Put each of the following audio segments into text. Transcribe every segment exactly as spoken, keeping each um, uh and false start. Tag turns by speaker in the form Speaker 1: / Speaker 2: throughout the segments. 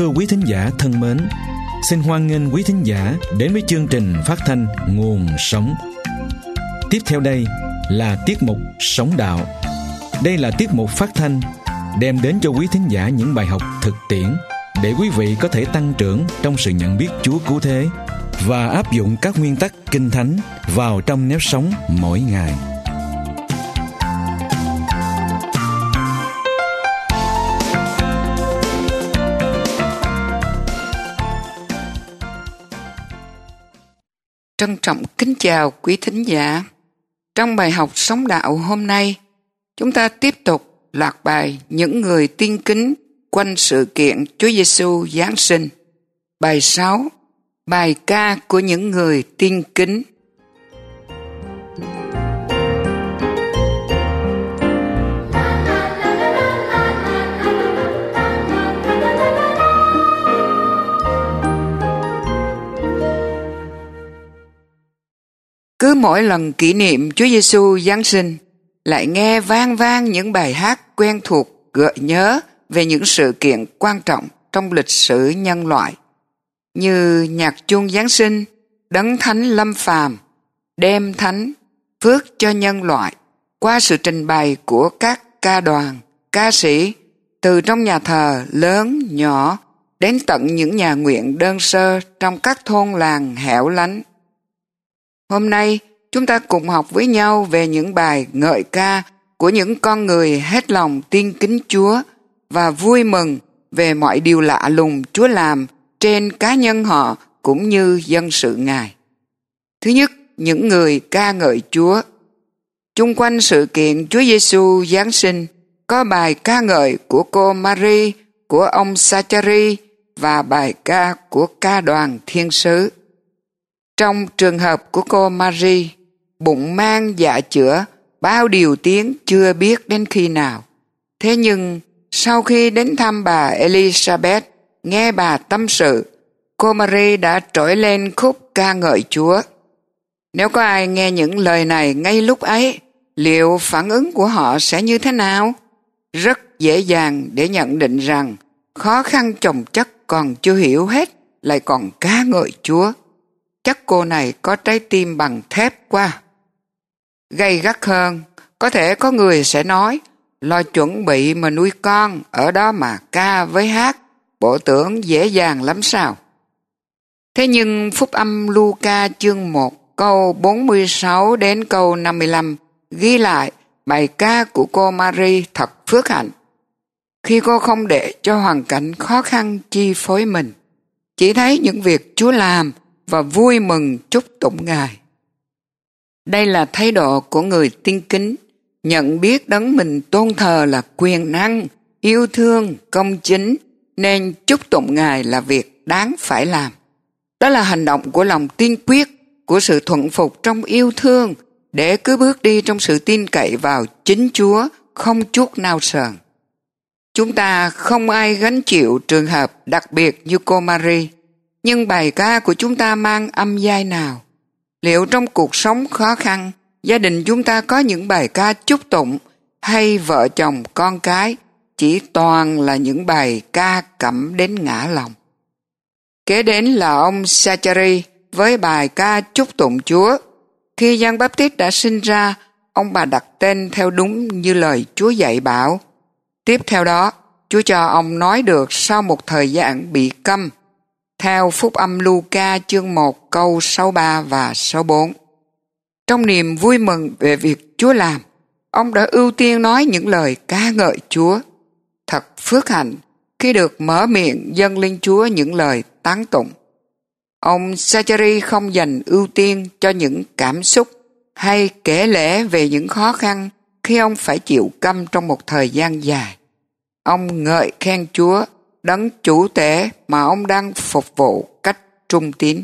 Speaker 1: Thưa quý thính giả thân mến, xin hoan nghênh quý thính giả đến với chương trình phát thanh Nguồn Sống. Tiếp theo đây là tiết mục Sống Đạo. Đây là tiết mục phát thanh đem đến cho quý thính giả những bài học thực tiễn để quý vị có thể tăng trưởng trong sự nhận biết Chúa cứu thế và áp dụng các nguyên tắc Kinh Thánh vào trong nếp sống mỗi ngày.
Speaker 2: Trân trọng kính chào quý thính giả. Trong bài học Sống Đạo hôm nay, chúng ta tiếp tục loạt bài Những người tiên kính quanh sự kiện Chúa Giêsu Giáng sinh. Bài sáu, bài ca của những người tiên kính. Cứ mỗi lần kỷ niệm Chúa Giêsu Giáng sinh, lại nghe vang vang những bài hát quen thuộc gợi nhớ về những sự kiện quan trọng trong lịch sử nhân loại, như nhạc chuông Giáng sinh, Đấng Thánh lâm phàm, Đêm Thánh, Phước cho nhân loại, qua sự trình bày của các ca đoàn, ca sĩ, từ trong nhà thờ lớn, nhỏ, đến tận những nhà nguyện đơn sơ trong các thôn làng hẻo lánh. Hôm nay, chúng ta cùng học với nhau về những bài ngợi ca của những con người hết lòng tiên kính Chúa và vui mừng về mọi điều lạ lùng Chúa làm trên cá nhân họ cũng như dân sự Ngài. Thứ nhất, những người ca ngợi Chúa. Chung quanh sự kiện Chúa Giêsu Giáng sinh, có bài ca ngợi của cô Mary, của ông Zachary và bài ca của ca đoàn thiên sứ. Trong trường hợp của cô Mary, bụng mang dạ chữa, bao điều tiếng chưa biết đến khi nào. Thế nhưng, sau khi đến thăm bà Elizabeth, nghe bà tâm sự, cô Mary đã trỗi lên khúc ca ngợi Chúa. Nếu có ai nghe những lời này ngay lúc ấy, liệu phản ứng của họ sẽ như thế nào? Rất dễ dàng để nhận định rằng khó khăn chồng chất còn chưa hiểu hết, lại còn ca ngợi Chúa. Chắc cô này có trái tim bằng thép quá. Gay gắt hơn, có thể có người sẽ nói, lo chuẩn bị mà nuôi con, ở đó mà ca với hát, bộ tưởng dễ dàng lắm sao? Thế nhưng Phúc âm Luca chương một câu bốn mươi sáu đến câu năm mươi lăm ghi lại bài ca của cô Mary thật phước hạnh. Khi cô không để cho hoàn cảnh khó khăn chi phối mình, chỉ thấy những việc Chúa làm và vui mừng chúc tụng Ngài. Đây là thái độ của người tiên kính, nhận biết đấng mình tôn thờ là quyền năng, yêu thương, công chính, nên chúc tụng Ngài là việc đáng phải làm. Đó là hành động của lòng tiên quyết, của sự thuận phục trong yêu thương, để cứ bước đi trong sự tin cậy vào chính Chúa, không chút nao sờn. Chúng ta không ai gánh chịu trường hợp đặc biệt như cô Mary, nhưng bài ca của chúng ta mang âm giai nào? Liệu trong cuộc sống khó khăn, gia đình chúng ta có những bài ca chúc tụng, hay vợ chồng con cái chỉ toàn là những bài ca cẩm đến ngã lòng? Kế đến là ông Zachary với bài ca chúc tụng Chúa. Khi Giăng Báp-tít đã sinh ra, ông bà đặt tên theo đúng như lời Chúa dạy bảo. Tiếp theo đó, Chúa cho ông nói được sau một thời gian bị câm, theo Phúc âm Luca chương một câu sáu mươi ba và sáu mươi bốn. Trong niềm vui mừng về việc Chúa làm, ông đã ưu tiên nói những lời ca ngợi Chúa. Thật phước hạnh khi được mở miệng dâng lên Chúa những lời tán tụng. Ông Zachary không dành ưu tiên cho những cảm xúc hay kể lể về những khó khăn khi ông phải chịu câm trong một thời gian dài. Ông ngợi khen Chúa, đấng chủ tể mà ông đang phục vụ cách trung tín.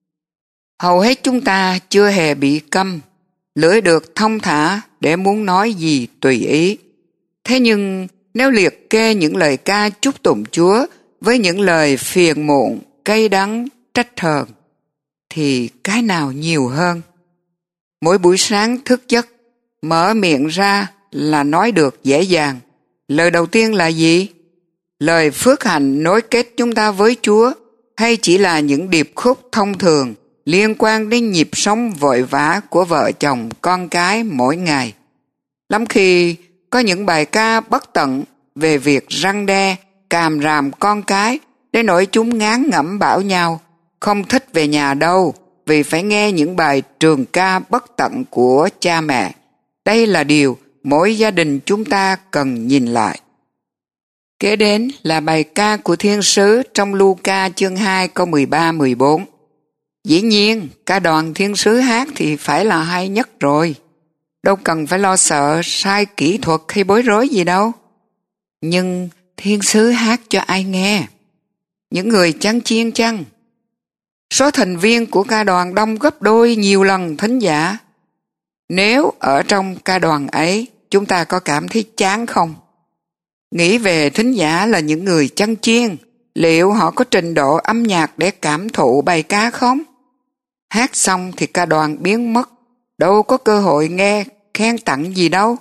Speaker 2: Hầu hết chúng ta chưa hề bị câm, lưỡi được thông thả để muốn nói gì tùy ý. Thế nhưng nếu liệt kê những lời ca chúc tụng Chúa với những lời phiền muộn, cay đắng, trách hờn, thì cái nào nhiều hơn? Mỗi buổi sáng thức giấc, mở miệng ra là nói được dễ dàng. Lời đầu tiên là gì? lời phước hạnh nối kết chúng ta với Chúa hay chỉ là những điệp khúc thông thường liên quan đến nhịp sống vội vã của vợ chồng con cái mỗi ngày. Lắm khi có những bài ca bất tận về việc răn đe, càm ràm con cái đến nỗi chúng ngán ngẩm bảo nhau không thích về nhà đâu vì phải nghe những bài trường ca bất tận của cha mẹ. Đây là điều mỗi gia đình chúng ta cần nhìn lại. Kế đến là bài ca của thiên sứ trong Luca chương hai câu mười ba mười bốn. Dĩ nhiên, ca đoàn thiên sứ hát thì phải là hay nhất rồi. Đâu cần phải lo sợ sai kỹ thuật hay bối rối gì đâu. Nhưng thiên sứ hát cho ai nghe? Những người chăn chiên chăng? Số thành viên của ca đoàn đông gấp đôi nhiều lần thính giả. Nếu ở trong ca đoàn ấy, chúng ta có cảm thấy chán không? Nghĩ về thính giả là những người chăn chiên, liệu họ có trình độ âm nhạc để cảm thụ bài ca không? Hát xong thì ca đoàn biến mất, đâu có cơ hội nghe khen tặng gì đâu.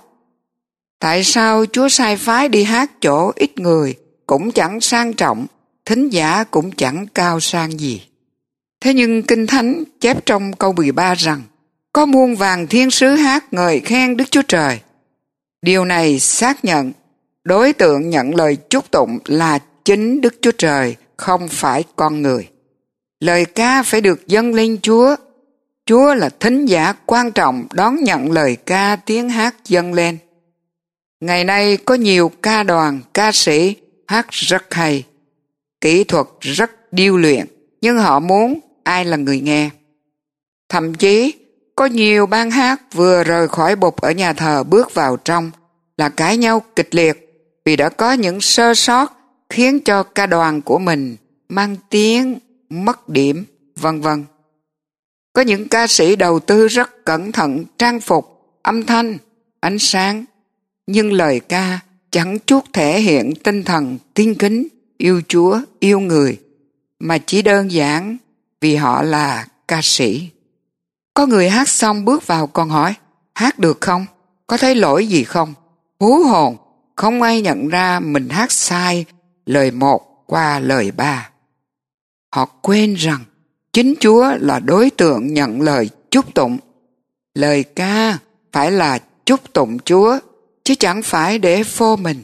Speaker 2: Tại sao Chúa sai phái đi hát chỗ ít người, cũng chẳng sang trọng, thính giả cũng chẳng cao sang gì? Thế nhưng Kinh Thánh chép trong câu mười ba rằng, có muôn vàng thiên sứ hát ngợi khen Đức Chúa Trời. Điều này xác nhận đối tượng nhận lời chúc tụng là chính Đức Chúa Trời, không phải con người. Lời ca phải được dâng lên Chúa. Chúa là thính giả quan trọng đón nhận lời ca tiếng hát dâng lên. Ngày nay có nhiều ca đoàn, ca sĩ hát rất hay, kỹ thuật rất điêu luyện, nhưng họ muốn ai là người nghe. Thậm chí có nhiều ban hát vừa rời khỏi bục ở nhà thờ bước vào trong là cãi nhau kịch liệt vì đã có những sơ sót khiến cho ca đoàn của mình mang tiếng, mất điểm, vân vân. Có những ca sĩ đầu tư rất cẩn thận trang phục, âm thanh, ánh sáng, nhưng lời ca chẳng chút thể hiện tinh thần tin kính, yêu Chúa, yêu người, mà chỉ đơn giản vì họ là ca sĩ. Có người hát xong bước vào còn hỏi, hát được không? Có thấy lỗi gì không? Hú hồn, không ai nhận ra mình hát sai lời một qua lời ba. Họ quên rằng chính Chúa là đối tượng nhận lời chúc tụng. Lời ca phải là chúc tụng Chúa, chứ chẳng phải để phô mình.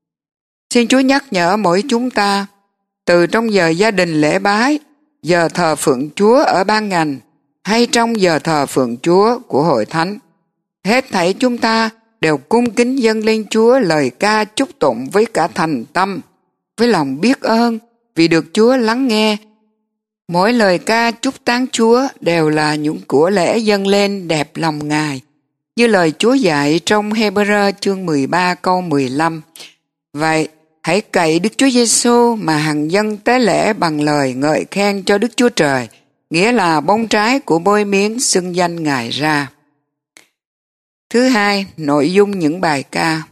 Speaker 2: Xin Chúa nhắc nhở mỗi chúng ta, từ trong giờ gia đình lễ bái, giờ thờ phượng Chúa ở ban ngành, hay trong giờ thờ phượng Chúa của hội thánh, hết thảy chúng ta đều cung kính dâng lên Chúa lời ca chúc tụng với cả thành tâm, với lòng biết ơn vì được Chúa lắng nghe. Mỗi lời ca chúc tán Chúa đều là những của lễ dâng lên đẹp lòng Ngài, như lời Chúa dạy trong Hebrew chương mười ba câu mười lăm. Vậy, hãy cậy Đức Chúa Giêsu mà hằng dâng tế lễ bằng lời ngợi khen cho Đức Chúa Trời, nghĩa là bông trái của bôi miếng xưng danh Ngài ra. Thứ hai, nội dung những bài ca.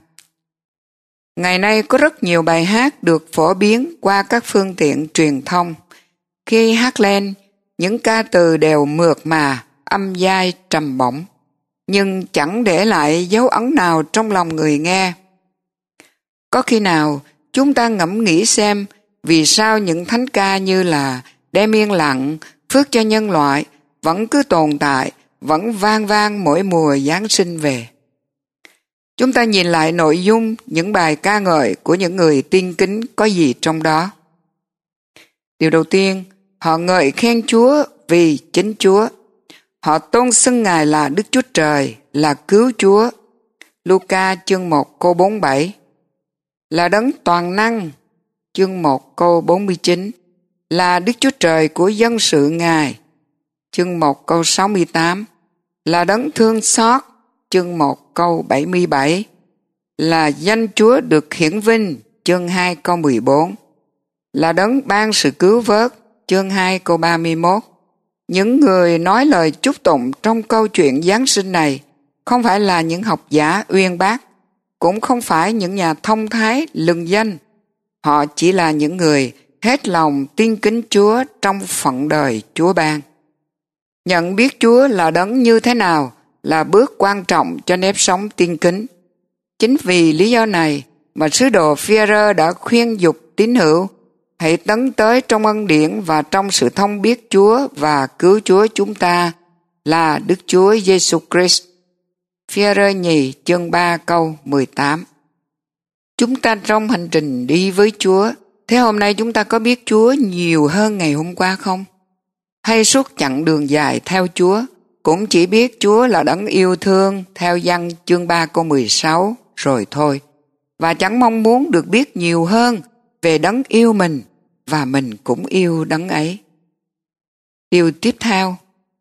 Speaker 2: Ngày nay có rất nhiều bài hát được phổ biến qua các phương tiện truyền thông. Khi hát lên, những ca từ đều mượt mà, âm dai trầm bổng, nhưng chẳng để lại dấu ấn nào trong lòng người nghe. Có khi nào chúng ta ngẫm nghĩ xem vì sao những thánh ca như là Đem yên lặng, Phước cho nhân loại vẫn cứ tồn tại, vẫn vang vang mỗi mùa Giáng sinh về. Chúng ta nhìn lại nội dung những bài ca ngợi của những người tin kính có gì trong đó. Điều đầu tiên, họ ngợi khen Chúa vì chính Chúa. Họ tôn xưng Ngài là Đức Chúa Trời, là cứu Chúa. Luca chương một câu bốn mươi bảy. Là đấng toàn năng. Chương một câu bốn mươi chín. Là Đức Chúa Trời của dân sự Ngài. Chương một câu sáu mươi tám. Là đấng thương xót. Chương một câu bảy mươi bảy. Là danh Chúa được hiển vinh. Chương hai câu mười bốn. Là đấng ban sự cứu vớt. Chương hai câu ba mươi mốt. Những người nói lời chúc tụng trong câu chuyện Giáng sinh này không phải là những học giả uyên bác, cũng không phải những nhà thông thái lừng danh. Họ chỉ là những người hết lòng tin kính Chúa trong phận đời Chúa ban. Nhận biết Chúa là đấng như thế nào là bước quan trọng cho nếp sống tin kính. Chính vì lý do này mà sứ đồ Phi-e-rơ đã khuyên dục tín hữu, hãy tấn tới trong ân điển và trong sự thông biết Chúa và cứu Chúa chúng ta là Đức Chúa Giêsu Christ. Phi-e-rơ nhì chương ba câu mười tám. Chúng ta trong hành trình đi với Chúa, thế hôm nay chúng ta có biết Chúa nhiều hơn ngày hôm qua không? Hay suốt chặng đường dài theo Chúa, cũng chỉ biết Chúa là đấng yêu thương theo Giăng chương ba câu mười sáu rồi thôi, và chẳng mong muốn được biết nhiều hơn về đấng yêu mình và mình cũng yêu đấng ấy. Điều tiếp theo,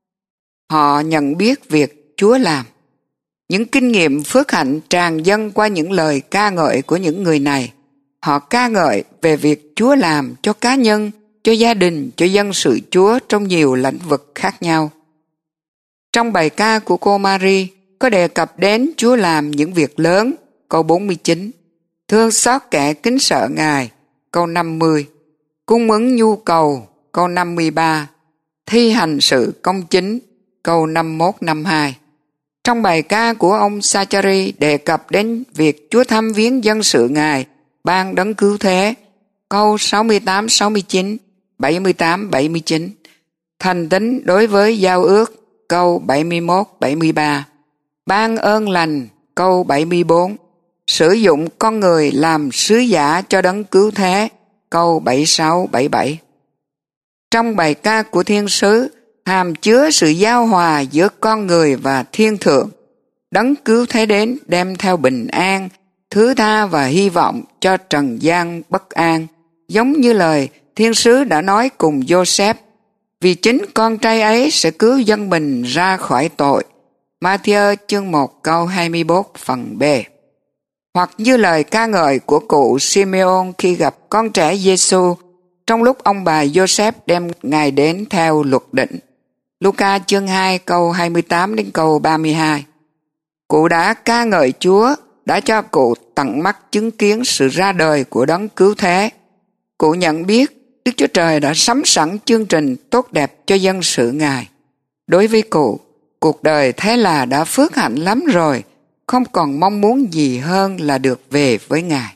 Speaker 2: họ nhận biết việc Chúa làm. Những kinh nghiệm phước hạnh tràn dâng qua những lời ca ngợi của những người này. Họ ca ngợi về việc Chúa làm cho cá nhân, cho gia đình, cho dân sự Chúa trong nhiều lĩnh vực khác nhau. Trong bài ca của cô Mary có đề cập đến Chúa làm những việc lớn, câu bốn mươi chín, thương xót kẻ kính sợ Ngài, câu năm mươi, cung ứng nhu cầu, câu năm mươi ba, thi hành sự công chính, câu năm mươi mốt năm mươi hai. Trong bài ca của ông Zachary đề cập đến việc Chúa thăm viếng dân sự Ngài, ban đấng cứu thế, câu sáu mươi tám sáu mươi chín, bảy mươi tám bảy mươi chín, thành tín đối với giao ước, câu bảy mươi mốt bảy mươi ba, ban ơn lành, câu bảy mươi bốn, sử dụng con người làm sứ giả cho đấng cứu thế, câu bảy mươi sáu bảy mươi bảy. Trong bài ca của thiên sứ hàm chứa sự giao hòa giữa con người và thiên thượng. Đấng cứu thế đến đem theo bình an, thứ tha và hy vọng cho trần gian bất an, giống như lời thiên sứ đã nói cùng Joseph, vì chính con trai ấy sẽ cứu dân mình ra khỏi tội. Ma-thi-ơ chương một câu hai mươi mốt phần B. Hoặc như lời ca ngợi của cụ Simeon khi gặp con trẻ Giêsu trong lúc ông bà Joseph đem Ngài đến theo luật định. Luca chương hai câu hai mươi tám đến câu ba mươi hai. Cụ đã ca ngợi Chúa, đã cho cụ tận mắt chứng kiến sự ra đời của đấng cứu thế. Cụ nhận biết Đức Chúa Trời đã sắm sẵn chương trình tốt đẹp cho dân sự Ngài. Đối với cụ, cuộc đời thế là đã phước hạnh lắm rồi, không còn mong muốn gì hơn là được về với Ngài.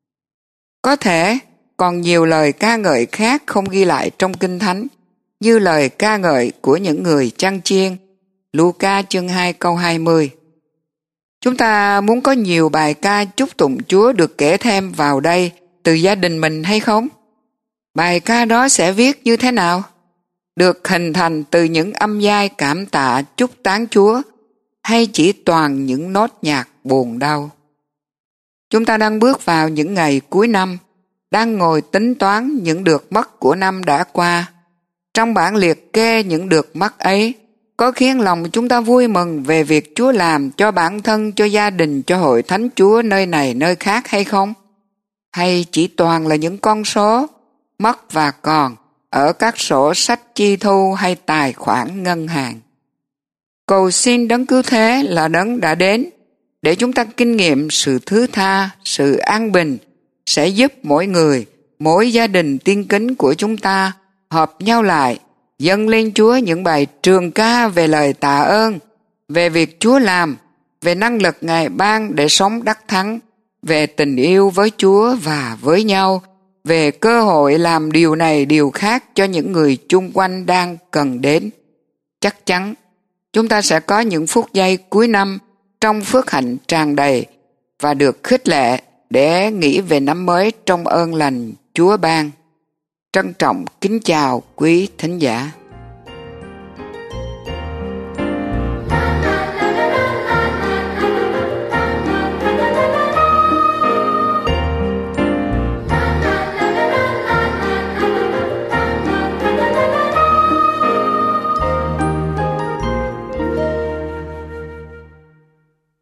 Speaker 2: Có thể còn nhiều lời ca ngợi khác không ghi lại trong Kinh Thánh, như lời ca ngợi của những người chăn chiên, Luca chương hai câu hai mươi. Chúng ta muốn có nhiều bài ca chúc tụng Chúa được kể thêm vào đây từ gia đình mình hay không? Bài ca đó sẽ viết như thế nào? Được hình thành từ những âm giai cảm tạ chúc tán Chúa, hay chỉ toàn những nốt nhạc buồn đau? Chúng ta đang bước vào những ngày cuối năm, đang ngồi tính toán những được mất của năm đã qua. Trong bản liệt kê những được mất ấy, có khiến lòng chúng ta vui mừng về việc Chúa làm cho bản thân, cho gia đình, cho hội thánh Chúa nơi này nơi khác hay không? Hay chỉ toàn là những con số mất và còn ở các sổ sách chi thu hay tài khoản ngân hàng? Cầu xin đấng cứu thế là đấng đã đến để chúng ta kinh nghiệm sự thứ tha, sự an bình sẽ giúp mỗi người, mỗi gia đình tiên kính của chúng ta hợp nhau lại, dâng lên Chúa những bài trường ca về lời tạ ơn, về việc Chúa làm, về năng lực Ngài ban để sống đắc thắng, về tình yêu với Chúa và với nhau, về cơ hội làm điều này điều khác cho những người chung quanh đang cần đến. Chắc chắn chúng ta sẽ có những phút giây cuối năm trong phước hạnh tràn đầy và được khích lệ để nghĩ về năm mới trong ơn lành Chúa ban. Trân trọng kính chào quý thính giả.